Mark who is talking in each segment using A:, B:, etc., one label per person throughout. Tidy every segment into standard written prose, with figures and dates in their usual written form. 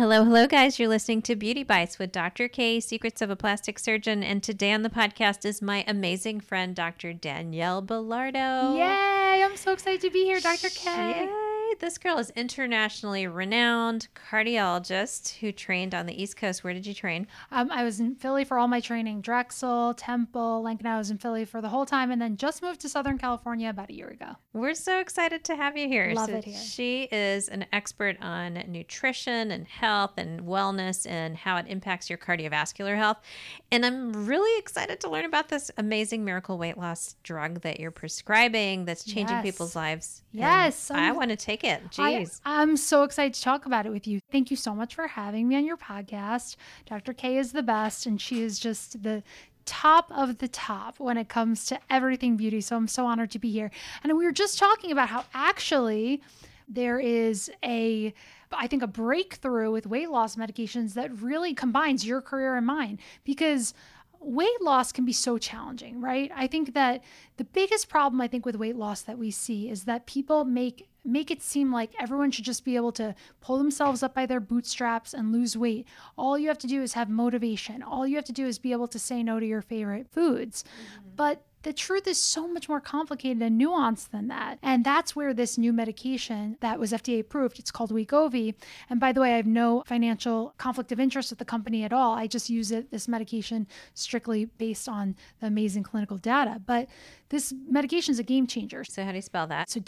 A: Hello, hello, guys. You're listening to Beauty Bites with Dr. K, Secrets of a Plastic Surgeon. And today on the podcast is my amazing friend, Dr. Danielle Belardo.
B: Yay! I'm so excited to be here, Dr. K.
A: Yay! This girl is internationally renowned cardiologist who trained on the East Coast. Where did you train?
B: I was in Philly for all my training. Drexel, Temple, Lincoln. I was in Philly for the whole time and then just moved to Southern California about a year ago.
A: We're so excited to have you here.
B: Love it here.
A: She is an expert on nutrition and health and wellness and how it impacts your cardiovascular health. And I'm really excited to learn about this amazing miracle weight loss drug that you're prescribing that's changing people's lives.
B: Yes.
A: I want to take it. Jeez.
B: I'm so excited to talk about it with you. Thank you so much for having me on your podcast. Dr. K is the best, and she is just the top of the top when it comes to everything beauty. So I'm so honored to be here. And we were just talking about how actually there is I think a breakthrough with weight loss medications that really combines your career and mine, because weight loss can be so challenging, right? I think that the biggest problem with weight loss that we see is that people make it seem like everyone should just be able to pull themselves up by their bootstraps and lose weight. All you have to do is have motivation. All you have to do is be able to say no to your favorite foods. But the truth is so much more complicated and nuanced than that. And that's where this new medication that was FDA approved, it's called Wegovy. And by the way, I have no financial conflict of interest with the company at all. I just use this medication strictly based on the amazing clinical data. But this medication is a game changer.
A: So how do you spell that?
B: So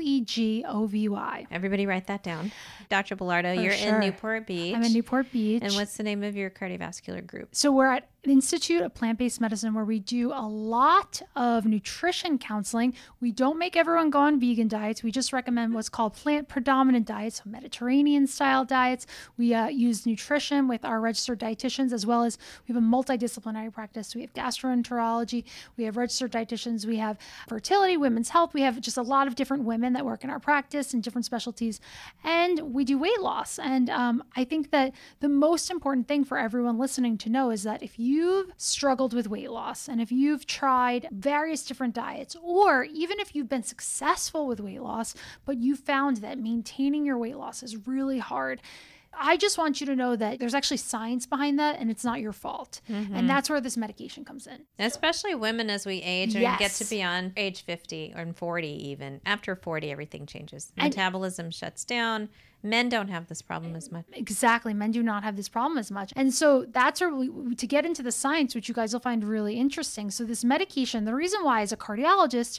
B: Wegovy.
A: Everybody write that down. Dr. Belardo, you're in Newport Beach.
B: I'm in Newport Beach.
A: And what's the name of your cardiovascular group?
B: So we're at Institute of Plant-Based Medicine, where we do a lot of nutrition counseling. We don't make everyone go on vegan diets. We just recommend what's called plant predominant diets, so Mediterranean style diets. We use nutrition with our registered dietitians, as well as we have a multidisciplinary practice. We have gastroenterology, we have registered dietitians, we have fertility, women's health. We have just a lot of different women that work in our practice in different specialties, and we do weight loss. And I think that the most important thing for everyone listening to know is that if you've struggled with weight loss and if you've tried various different diets, or even if you've been successful with weight loss, but you found that maintaining your weight loss is really hard, I just want you to know that there's actually science behind that, and it's not your fault. And that's where this medication comes in.
A: Especially women as we age and get to beyond age 50 or 40 even. After 40, everything changes. Metabolism shuts down. Men don't have this problem as much.
B: Exactly. Men do not have this problem as much. And so that's where to get into the science, which you guys will find really interesting. So this medication, the reason why as a cardiologist,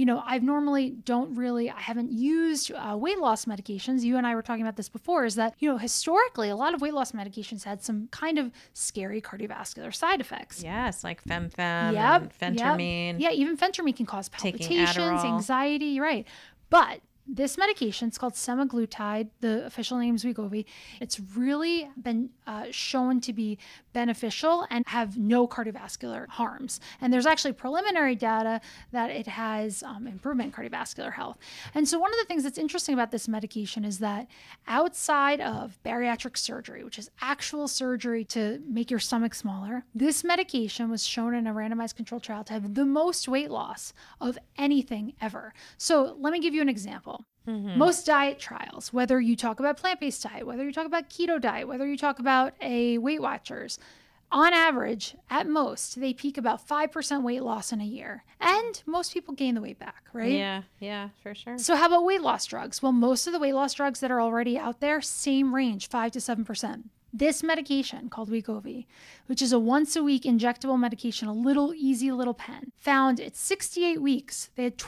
B: I haven't used weight loss medications. You and I were talking about this before, is that, historically, a lot of weight loss medications had some kind of scary cardiovascular side effects.
A: Yes, like Femfem and Phentermine.
B: Yeah, even Phentermine can cause palpitations, anxiety, right? But this medication, it's called semaglutide. The official name is Wegovy. It's really been shown to be beneficial and have no cardiovascular harms. And there's actually preliminary data that it has improvement in cardiovascular health. And so one of the things that's interesting about this medication is that outside of bariatric surgery, which is actual surgery to make your stomach smaller, this medication was shown in a randomized controlled trial to have the most weight loss of anything ever. So let me give you an example. Most diet trials, whether you talk about plant-based diet, whether you talk about keto diet, whether you talk about a Weight Watchers, on average, at most, they peak about 5% weight loss in a year. And most people gain the weight back, right?
A: Yeah, for sure.
B: So how about weight loss drugs? Well, most of the weight loss drugs that are already out there, same range, 5 to 7%. This medication called Wegovy, which is a once-a-week injectable medication, a little easy little pen, found at 68 weeks, they had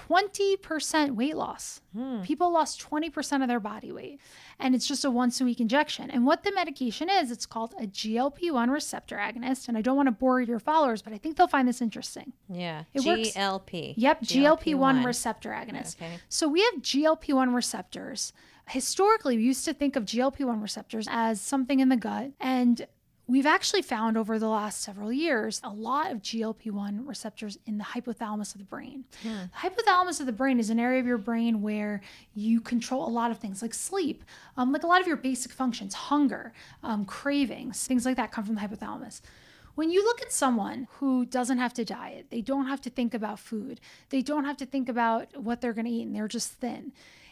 B: 20% weight loss. People lost 20% of their body weight. And it's just a once-a-week injection. And what the medication is, it's called a GLP-1 receptor agonist. And I don't want to bore your followers, but I think they'll find this interesting.
A: Yeah,
B: GLP. Yep, GLP-1 receptor agonist.
A: Okay.
B: So we have GLP-1 receptors. Historically, we used to think of GLP-1 receptors as something in the gut, and we've actually found over the last several years a lot of GLP-1 receptors in the hypothalamus of the brain. The hypothalamus of the brain is an area of your brain where you control a lot of things like sleep, like a lot of your basic functions, hunger, cravings, things like that come from the hypothalamus. When you look at someone who doesn't have to diet, they don't have to think about food, they don't have to think about what they're going to eat, and they're just thin,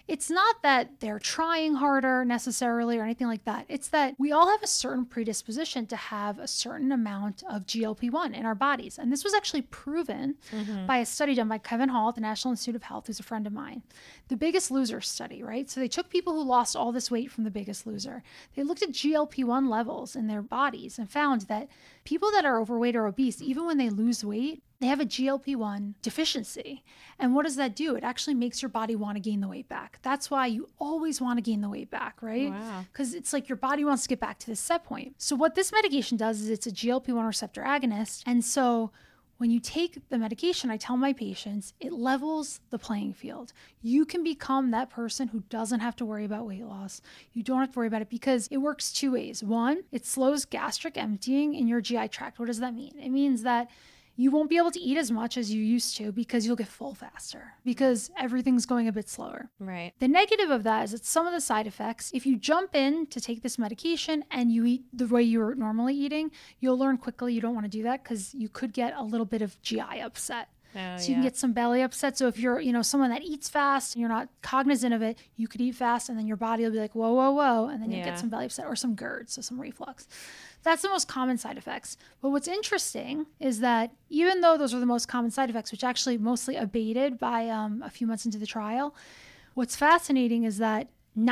B: It's not that they're trying harder necessarily or anything like that. It's that we all have a certain predisposition to have a certain amount of GLP-1 in our bodies. And this was actually proven by a study done by Kevin Hall at the National Institute of Health, who's a friend of mine. The Biggest Loser study, right? So they took people who lost all this weight from The Biggest Loser. They looked at GLP-1 levels in their bodies and found that people that are overweight or obese, even when they lose weight, they have a GLP-1 deficiency. And what does that do? It actually makes your body want to gain the weight back. That's why you always want to gain the weight back, right?
A: Wow.
B: Because it's like your body wants to get back to the set point. So what this medication does is it's a GLP-1 receptor agonist. And so when you take the medication, I tell my patients, it levels the playing field. You can become that person who doesn't have to worry about weight loss. You don't have to worry about it because it works two ways. One, it slows gastric emptying in your GI tract. What does that mean? It means that you won't be able to eat as much as you used to because you'll get full faster because everything's going a bit slower.
A: Right.
B: The negative of that is that some of the side effects, if you jump in to take this medication and you eat the way you're normally eating, you'll learn quickly you don't want to do that because you could get a little bit of GI upset. So you can get some belly upset. So if you're, someone that eats fast and you're not cognizant of it, you could eat fast and then your body will be like, whoa, whoa, whoa. And then you get some belly upset or some GERD, so some reflux. That's the most common side effects. But what's interesting is that even though those are the most common side effects, which actually mostly abated by a few months into the trial, what's fascinating is that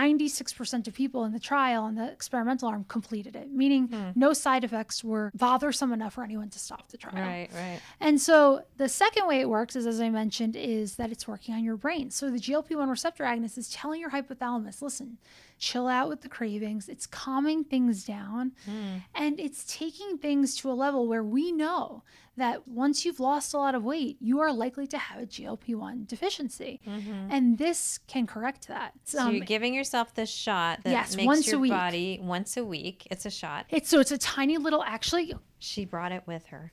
B: 96% of people in the trial and the experimental arm completed it, meaning no side effects were bothersome enough for anyone to stop the trial.
A: Right.
B: And so the second way it works is, as I mentioned, is that it's working on your brain. So the GLP-1 receptor agonist is telling your hypothalamus, listen, chill out with the cravings. It's calming things down. And it's taking things to a level where we know that once you've lost a lot of weight, you are likely to have a GLP-1 deficiency. And this can correct that.
A: So you're giving yourself this shot that makes
B: once
A: your
B: a week.
A: body once a week. It's a shot.
B: It's a tiny little, actually.
A: She brought it with her.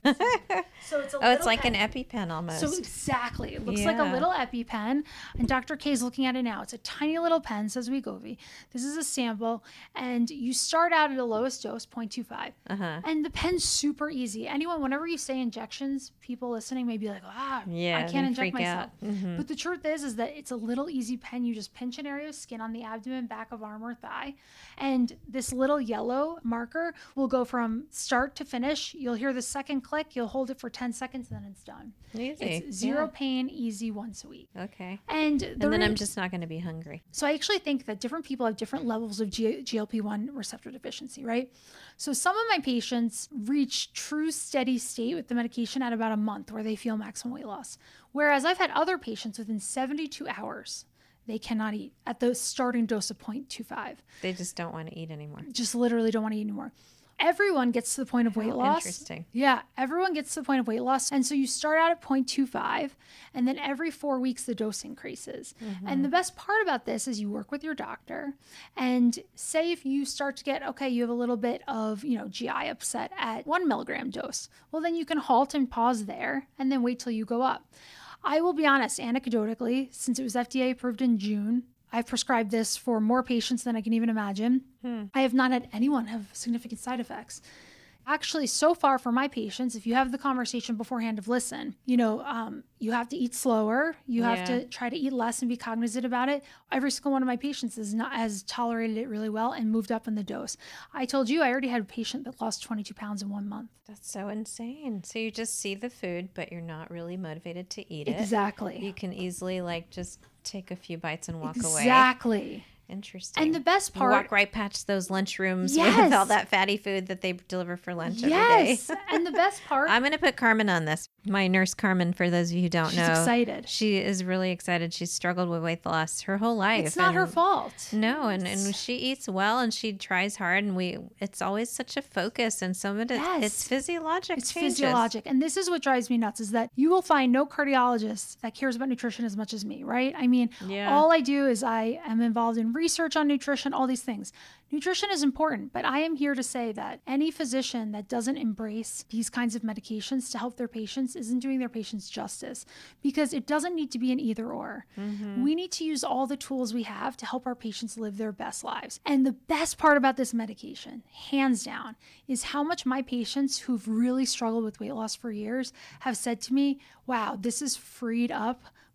B: So it's
A: it's like an EpiPen almost.
B: So exactly. It looks like a little EpiPen. And Dr. K is looking at it now. It's a tiny little pen, says Wegovy. This is a sample. And you start out at the lowest dose, 0.25. And the pen's super easy. Whenever you say injections, people listening may be like, I can't inject myself. But the truth is that it's a little easy pen. You just pinch an area of skin on the abdomen, back of arm or thigh. And this little yellow marker will go from start to finish. You'll hear the second click. You'll hold it for 10 seconds, and then it's done.
A: Easy.
B: It's zero pain, easy once a week.
A: Okay.
B: And
A: then I'm just not going to be hungry.
B: So I actually think that different people have different levels of GLP-1 receptor deficiency, right? So some of my patients reach true steady state with the medication at about a month where they feel maximum weight loss. Whereas I've had other patients within 72 hours, they cannot eat at the starting dose of 0.25.
A: They just don't want to eat anymore.
B: Just literally don't want to eat anymore. Everyone gets to the point of weight loss.
A: Interesting.
B: Yeah, everyone gets to the point of weight loss. And so you start out at 0.25, and then every 4 weeks, the dose increases. And the best part about this is you work with your doctor, and say if you start to get, you have a little bit of, GI upset at 1 milligram dose. Well, then you can halt and pause there, and then wait till you go up. I will be honest, anecdotally, since it was FDA approved in June, I've prescribed this for more patients than I can even imagine. I have not had anyone have significant side effects. Actually, so far for my patients, if you have the conversation beforehand of listen, you have to eat slower. You have to try to eat less and be cognizant about it. Every single one of my patients has tolerated it really well and moved up in the dose. I told you I already had a patient that lost 22 pounds in 1 month.
A: That's so insane. So you just see the food, but you're not really motivated to eat it.
B: Exactly.
A: You can easily just take a few bites and walk away.
B: Exactly.
A: Interesting.
B: And the best part...
A: You walk right past those lunchrooms with all that fatty food that they deliver for lunch every day.
B: Yes. And the best part...
A: I'm going to put Carmen on this. My nurse Carmen, for those of you who don't know.
B: She's excited.
A: She is really excited. She's struggled with weight loss her whole life.
B: It's not her fault.
A: No, and she eats well and she tries hard, and it's always such a focus, and some of it, it's physiologic
B: It's
A: changes.
B: physiologic. And this is what drives me nuts, is that you will find no cardiologist that cares about nutrition as much as me, right? I mean, all I do is I am involved in research on nutrition, all these things. Nutrition is important, but I am here to say that any physician that doesn't embrace these kinds of medications to help their patients isn't doing their patients justice, because it doesn't need to be an either or. We need to use all the tools we have to help our patients live their best lives. And the best part about this medication, hands down, is how much my patients who've really struggled with weight loss for years have said to me, wow, this has freed up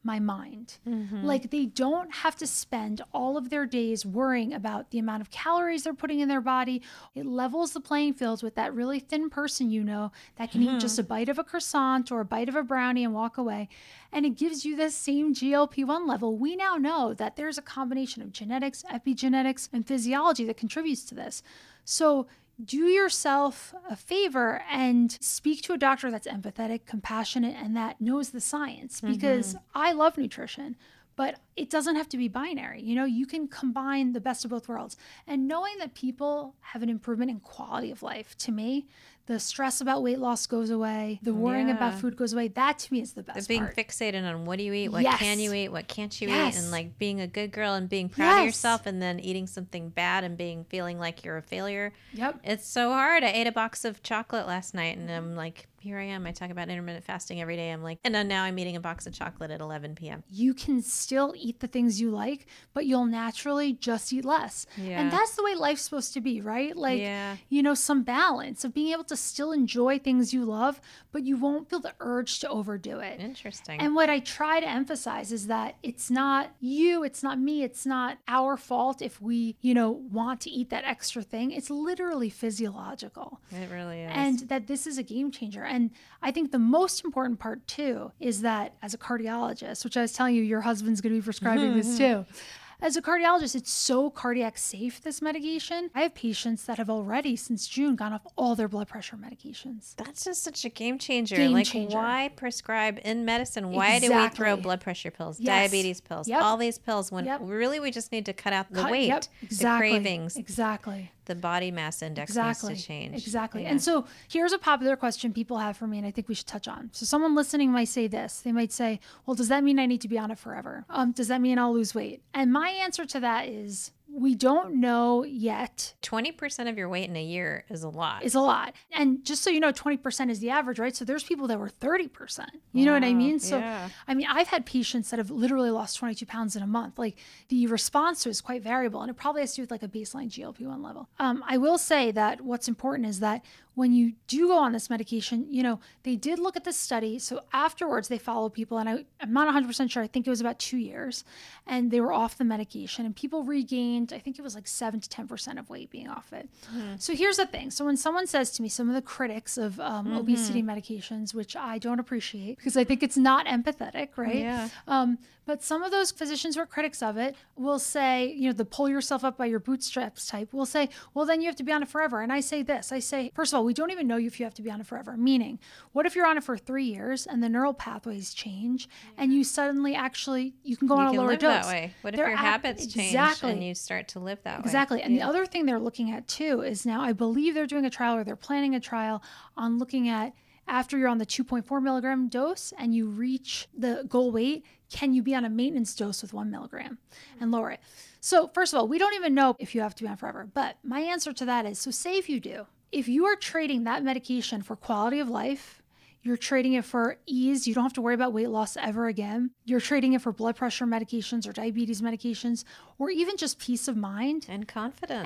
B: my mind. Like they don't have to spend all of their days worrying about the amount of calories they're putting in their body. It levels the playing field with that really thin person, that can eat just a bite of a croissant or a bite of a brownie and walk away. And it gives you the same GLP-1 level. We now know that there's a combination of genetics, epigenetics, and physiology that contributes to this. So do yourself a favor and speak to a doctor that's empathetic, compassionate, and that knows the science, because I love nutrition, but it doesn't have to be binary. You can combine the best of both worlds. And knowing that people have an improvement in quality of life, to me, the stress about weight loss goes away, the worrying about food goes away. That to me is the best
A: being
B: part.
A: Fixated on what do you eat, what can you eat, what can't you eat, and like being a good girl and being proud of yourself, and then eating something bad and feeling like you're a failure.
B: Yep.
A: It's so hard. I ate a box of chocolate last night and I'm like, here I am. I talk about intermittent fasting every day. I'm like, and then now I'm eating a box of chocolate at 11 p.m.
B: You can still eat the things you like, but you'll naturally just eat less.
A: Yeah.
B: And that's the way life's supposed to be, right? Like, some balance of being able to still enjoy things you love, but you won't feel the urge to overdo it.
A: Interesting.
B: And what I try to emphasize is that it's not you, it's not me, it's not our fault if we, want to eat that extra thing. It's literally physiological.
A: It really is.
B: And that this is a game changer. And I think the most important part too is that as a cardiologist, which I was telling you, your husband's going to be prescribing this too. As a cardiologist, it's so cardiac safe, this medication. I have patients that have already, since June, gone off all their blood pressure medications.
A: That's just such a game changer. Why prescribe in medicine? Why do we throw blood pressure pills, diabetes pills, all these pills, when really we just need to cut out the weight, the cravings, the body mass index needs to change.
B: Exactly. Yeah. And so here's a popular question people have for me, and I think we should touch on. So someone listening might say this. They might say, well, does that mean I need to be on it forever? Does that mean I'll lose weight? And my answer to that is, we don't know yet.
A: 20% of your weight in a year is a lot.
B: And just so you know, 20% is the average, right? So there's people that were 30%. You know what I mean? So, I've had patients that have literally lost 22 pounds in a month. Like, the response to it is quite variable, and it probably has to do with like a baseline GLP-1 level. I will say that what's important is that when you do go on this medication, they did look at this study. So afterwards they followed people, and I'm not 100% sure. I think it was about 2 years, and they were off the medication, and people regained, I think it was like 7 to 10% of weight being off it. So here's the thing. So when someone says to me, some of the critics of obesity medications, which I don't appreciate because I think it's not empathetic, right?
A: Yeah.
B: But some of those physicians who are critics of it will say, the pull yourself up by your bootstraps type will say, well, then you have to be on it forever. And I say this, first of all, we don't even know if you have to be on it forever. Meaning, what if you're on it for 3 years and the neural pathways change and you suddenly you can go on a lower dose?
A: That way. What if your habits change and you start to live that way?
B: Exactly. And the other thing they're looking at too is now I believe they're doing a trial, or they're planning a trial on looking at, after you're on the 2.4 milligram dose and you reach the goal weight, can you be on a maintenance dose with 1 milligram and lower it? So first of all, we don't even know if you have to be on forever. But my answer to that is, so say if you do, if you are trading that medication for quality of life, you're trading it for ease. You don't have to worry about weight loss ever again. You're trading it for blood pressure medications or diabetes medications, or even just peace of mind.
A: And confidence.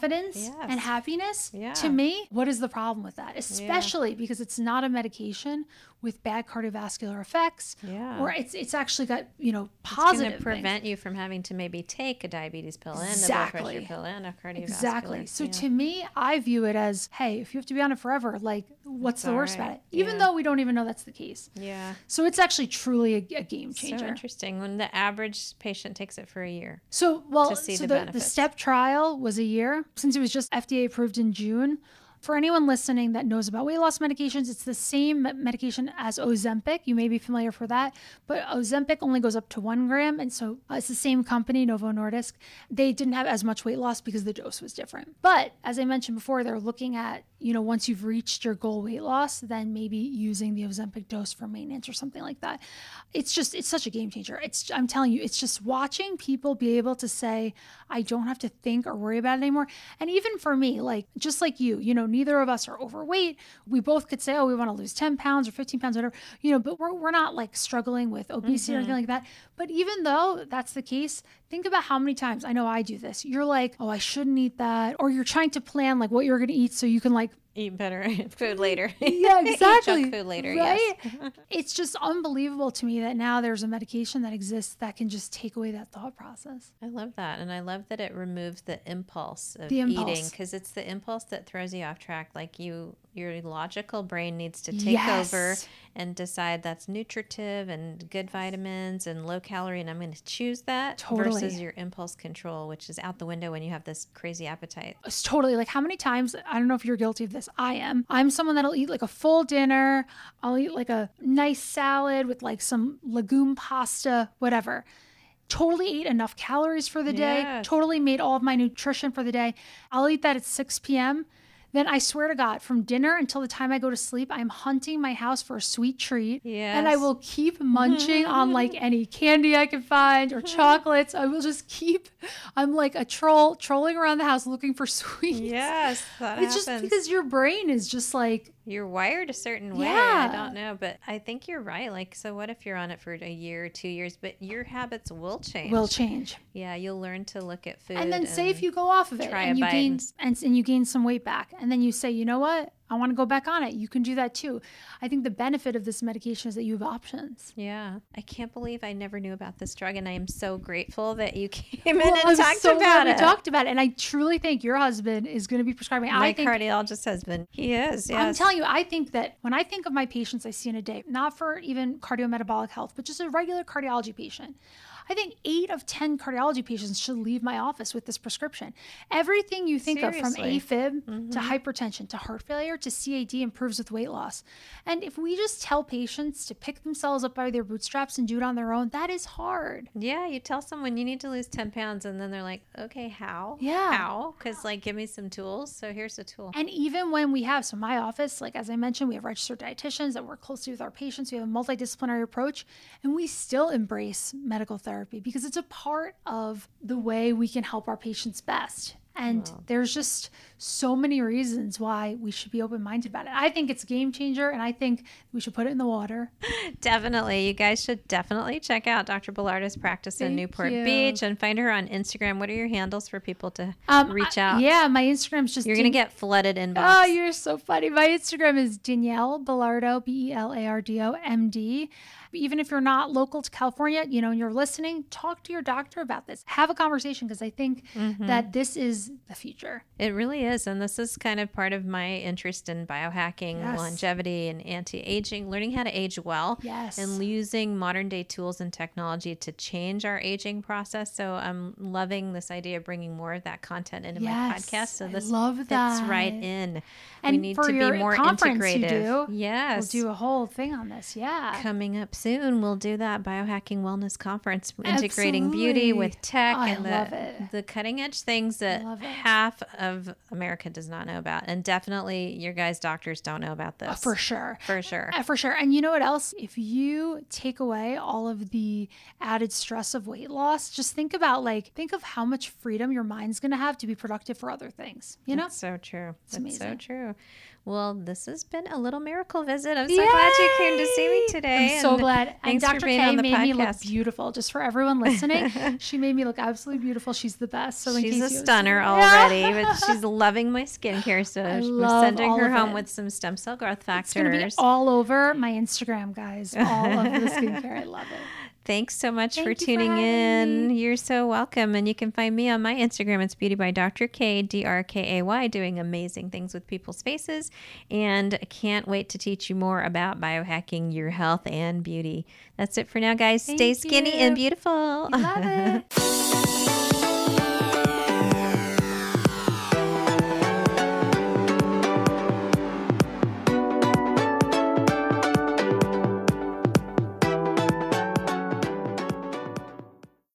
B: And happiness. Yeah. To me, what is the problem with that? Especially because it's not a medication with bad cardiovascular effects.
A: Yeah.
B: Or it's actually got, positive.
A: It's going to prevent you from having to maybe take a diabetes pill and a blood pressure pill and a cardiovascular.
B: Exactly. So to me, I view it as, hey, if you have to be on it forever, like, what's the worst about it? Even though we don't even know that's the case.
A: Yeah.
B: So it's actually truly a game changer.
A: So interesting. When the average patient takes it for a year.
B: So the STEP trial was a year, since it was just FDA approved in June. For anyone listening that knows about weight loss medications, it's the same medication as Ozempic. You may be familiar for that, but Ozempic only goes up to 1 gram. And so it's the same company, Novo Nordisk. They didn't have as much weight loss because the dose was different. But as I mentioned before, they're looking at, once you've reached your goal weight loss, then maybe using the Ozempic dose for maintenance or something like that. It's such a game changer. I'm telling you, it's just watching people be able to say, I don't have to think or worry about it anymore. And even for me, just like you, neither of us are overweight. We both could say, oh, we want to lose 10 pounds or 15 pounds, whatever, but we're not struggling with obesity or anything like that. But even though that's the case, think about how many times, I know I do this, you're like, oh, I shouldn't eat that. Or you're trying to plan what you're going to eat so you can
A: Eat better food later.
B: Yeah, exactly.
A: Eat junk food later,
B: right?
A: yes.
B: It's just unbelievable to me that now there's a medication that exists that can just take away that thought process.
A: I love that. And I love that it removes the impulse of
B: The
A: eating,
B: impulse.
A: because it's the impulse that throws you off track. Like your logical brain needs to take over and decide that's nutritive and good vitamins and low calorie, and I'm going to choose that versus your impulse control, which is out the window when you have this crazy appetite.
B: It's totally. Like, how many times, I don't know if you're guilty of this, I am. I'm someone that'll eat like a full dinner. I'll eat like a nice salad with like some legume pasta, whatever. Totally ate enough calories for the day.
A: Yes.
B: Totally made all of my nutrition for the day. I'll eat that at 6 p.m. Then I swear to God, from dinner until the time I go to sleep, I'm hunting my house for a sweet treat.
A: Yes.
B: And I will keep munching on like any candy I can find or chocolates. I will just I'm like a troll trolling around the house looking for sweets.
A: Yes, that
B: It's
A: happens.
B: just because your brain is just like,
A: You're wired a certain way.
B: Yeah.
A: I don't know, but I think you're right. Like, so what if you're on it for a year or 2 years, but your habits will change. Yeah, you'll learn to look at food.
B: And then say if you go off of it
A: try
B: and
A: a
B: you
A: bite
B: gain and you gain some weight back, and then you say, you know what, I want to go back on it. You can do that too. I think the benefit of this medication is that you have options.
A: Yeah, I can't believe I never knew about this drug, and I am so grateful that you came in
B: Well,
A: and
B: I'm
A: talked
B: so
A: about
B: glad
A: it.
B: we talked about it, and I truly think your husband is going to be prescribing.
A: My
B: I think
A: cardiologist husband, he is. Yes.
B: I'm telling you, I think that when I think of my patients I see in a day, not for even cardiometabolic health, but just a regular cardiology patient, I think 8 of 10 cardiology patients should leave my office with this prescription. Everything you think of, from AFib to hypertension to heart failure to CAD, improves with weight loss. And if we just tell patients to pick themselves up by their bootstraps and do it on their own, that is hard.
A: Yeah, you tell someone you need to lose 10 pounds, and then they're like, okay, how?
B: Yeah.
A: How? Because, like, give me some tools. So here's a tool.
B: And even when we have, so my office, like as I mentioned, we have registered dietitians that work closely with our patients. We have a multidisciplinary approach, and we still embrace medical therapy because it's a part of the way we can help our patients best. And there's just so many reasons why we should be open-minded about it. I think it's a game changer, and I think we should put it in the water.
A: Definitely. You guys should definitely check out Dr. Bellarda's practice in Newport Beach and find her on Instagram. What are your handles for people to reach out?
B: Yeah, my Instagram's just...
A: You're going to get flooded inbox.
B: Oh, you're so funny. My Instagram is Danielle Bellardo, Belardo, MD. Even if you're not local to California, you know, and you're listening, talk to your doctor about this. Have a conversation, because I think that this is the future.
A: It really is. And this is kind of part of my interest in biohacking, longevity, and anti-aging, learning how to age well, and using modern day tools and technology to change our aging process. So I'm loving this idea of bringing more of that content into my podcast. So this fits right in.
B: And
A: we need
B: for
A: to
B: your
A: be more
B: conference
A: integrative.
B: We'll do a whole thing on this. Yeah.
A: Coming up soon, we'll do that biohacking wellness conference, integrating beauty with tech and the cutting edge things that half of America does not know about. And definitely your guys' doctors don't know about this.
B: For sure.
A: For sure.
B: For sure. And you know what else? If you take away all of the added stress of weight loss, just think of how much freedom your mind's going to have to be productive for other things. You know?
A: That's so true.
B: It's amazing.
A: So true. Well, this has been a little miracle visit. I'm so glad you came to see me today.
B: I'm so glad. And Dr. K made me look
A: podcast.
B: beautiful. Just for everyone listening, she made me look absolutely beautiful. She's the best. So
A: she's a stunner already, but she's loving my skincare. So we're sending her home with some stem cell growth factors.
B: It's going to be all over my Instagram, guys. All of the skincare. I love it.
A: Thanks so much for tuning in. You're so welcome. And you can find me on my Instagram. It's Beauty by Dr. K, DRKAY, doing amazing things with people's faces. And I can't wait to teach you more about biohacking your health and beauty. That's it for now, guys. Stay skinny and beautiful.
B: Love it.